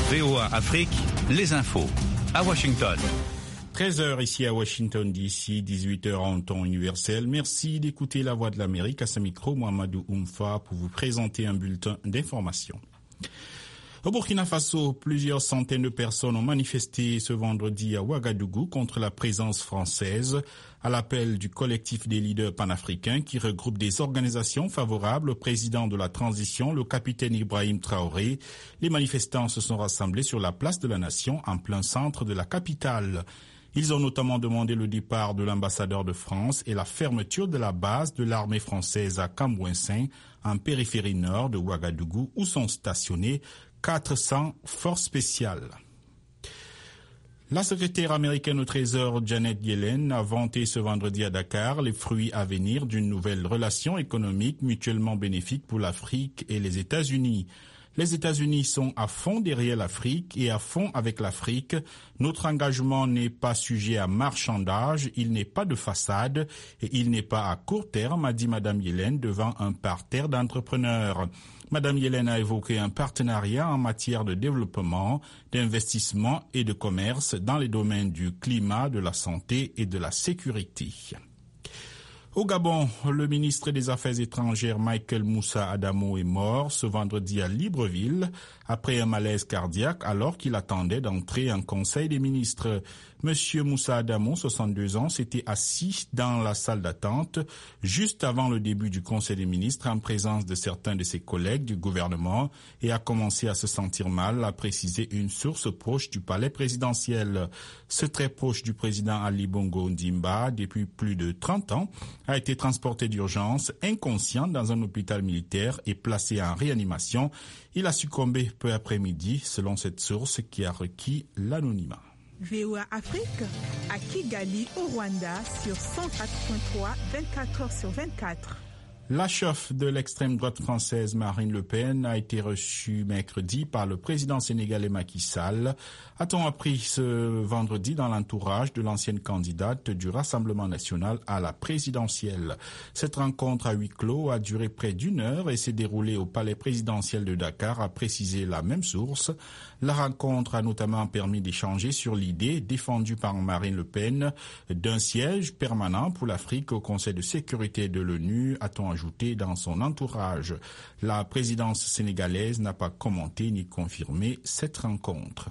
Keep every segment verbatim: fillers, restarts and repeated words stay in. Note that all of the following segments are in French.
V O A Afrique, les infos. À Washington. treize heures ici à Washington D C, dix-huit heures en temps universel. Merci d'écouter La Voix de l'Amérique. À ce micro, Mohamedou Oumfa pour vous présenter un bulletin d'information. Au Burkina Faso, plusieurs centaines de personnes ont manifesté ce vendredi à Ouagadougou contre la présence française à l'appel du collectif des leaders panafricains qui regroupe des organisations favorables au président de la transition, le capitaine Ibrahim Traoré. Les manifestants se sont rassemblés sur la place de la Nation en plein centre de la capitale. Ils ont notamment demandé le départ de l'ambassadeur de France et la fermeture de la base de l'armée française à Cambouensin, en périphérie nord de Ouagadougou, où sont stationnées quatre cents forces spéciales. La secrétaire américaine au Trésor Janet Yellen a vanté ce vendredi à Dakar les fruits à venir d'une nouvelle relation économique mutuellement bénéfique pour l'Afrique et les États-Unis. Les États-Unis sont à fond derrière l'Afrique et à fond avec l'Afrique. Notre engagement n'est pas sujet à marchandage, il n'est pas de façade et il n'est pas à court terme, a dit Madame Yellen devant un parterre d'entrepreneurs. Madame Yellen a évoqué un partenariat en matière de développement, d'investissement et de commerce dans les domaines du climat, de la santé et de la sécurité. Au Gabon, le ministre des Affaires étrangères Michael Moussa Adamo est mort ce vendredi à Libreville après un malaise cardiaque alors qu'il attendait d'entrer en Conseil des ministres. Monsieur Moussa Adamo, soixante-deux ans, s'était assis dans la salle d'attente juste avant le début du Conseil des ministres en présence de certains de ses collègues du gouvernement et a commencé à se sentir mal, a précisé une source proche du palais présidentiel. Ce très proche du président Ali Bongo Ondimba, depuis plus de trente ans, a été transporté d'urgence, inconscient dans un hôpital militaire et placé en réanimation. Il a succombé peu après-midi, selon cette source qui a requis l'anonymat. V O A Afrique à Kigali, au Rwanda, sur cent quatre point trois, vingt-quatre heures sur vingt-quatre. La chef de l'extrême droite française Marine Le Pen a été reçue mercredi par le président sénégalais Macky Sall. A-t-on appris ce vendredi dans l'entourage de l'ancienne candidate du Rassemblement national à la présidentielle. Cette rencontre à huis clos a duré près d'une heure et s'est déroulée au palais présidentiel de Dakar, a précisé la même source. La rencontre a notamment permis d'échanger sur l'idée défendue par Marine Le Pen d'un siège permanent pour l'Afrique au Conseil de sécurité de l'ONU, a-t-on ajouté dans son entourage. La présidence sénégalaise n'a pas commenté ni confirmé cette rencontre.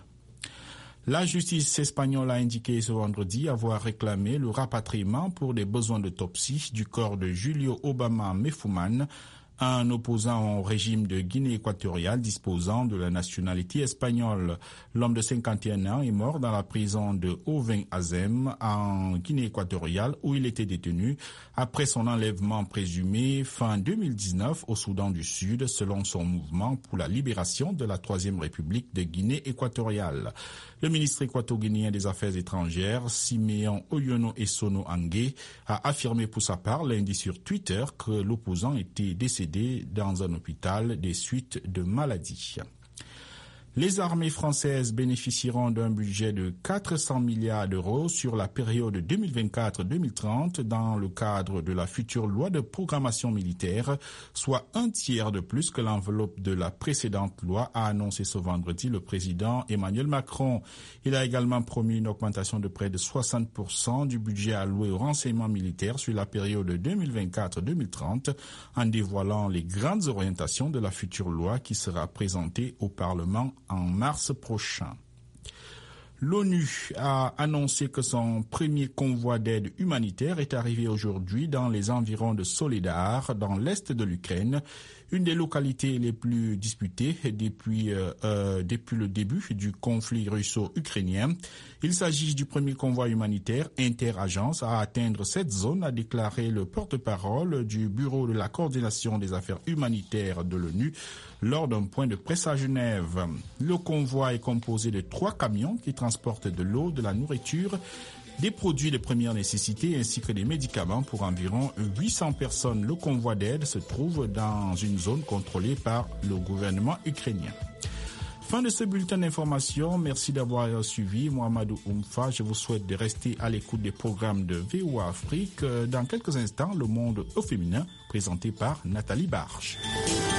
La justice espagnole a indiqué ce vendredi avoir réclamé le rapatriement pour des besoins d'autopsie du corps de Julio Obama Mefuman, un opposant au régime de Guinée équatoriale disposant de la nationalité espagnole. L'homme de cinquante et un ans est mort dans la prison de Oven-Azem en Guinée équatoriale où il était détenu après son enlèvement présumé fin deux mille dix-neuf au Soudan du Sud selon son mouvement pour la libération de la Troisième République de Guinée équatoriale. Le ministre équato-guinéen des Affaires étrangères, Siméon Oyono Essono Angué, a affirmé pour sa part lundi sur Twitter que l'opposant était décédé dans un hôpital des suites de maladie. Les armées françaises bénéficieront d'un budget de quatre cents milliards d'euros sur la période deux mille vingt-quatre deux mille trente dans le cadre de la future loi de programmation militaire, soit un tiers de plus que l'enveloppe de la précédente loi, a annoncé ce vendredi le président Emmanuel Macron. Il a également promis une augmentation de près de soixante pour cent du budget alloué au renseignement militaire sur la période deux mille vingt-quatre deux mille trente, en dévoilant les grandes orientations de la future loi qui sera présentée au Parlement en mars prochain. L'ONU a annoncé que son premier convoi d'aide humanitaire est arrivé aujourd'hui dans les environs de Soledar, dans l'est de l'Ukraine, une des localités les plus disputées depuis, euh, euh, depuis le début du conflit russo-ukrainien. Il s'agit du premier convoi humanitaire interagence à atteindre cette zone, a déclaré le porte-parole du Bureau de la coordination des affaires humanitaires de l'ONU lors d'un point de presse à Genève. Le convoi est composé de trois camions qui transportent de l'eau, de la nourriture, des produits de première nécessité ainsi que des médicaments pour environ huit cents personnes. Le convoi d'aide se trouve dans une zone contrôlée par le gouvernement ukrainien. Fin de ce bulletin d'information. Merci d'avoir suivi. Mohamedou Oumfa, je vous souhaite de rester à l'écoute des programmes de V O A Afrique. Dans quelques instants, le monde au féminin, présenté par Nathalie Barche.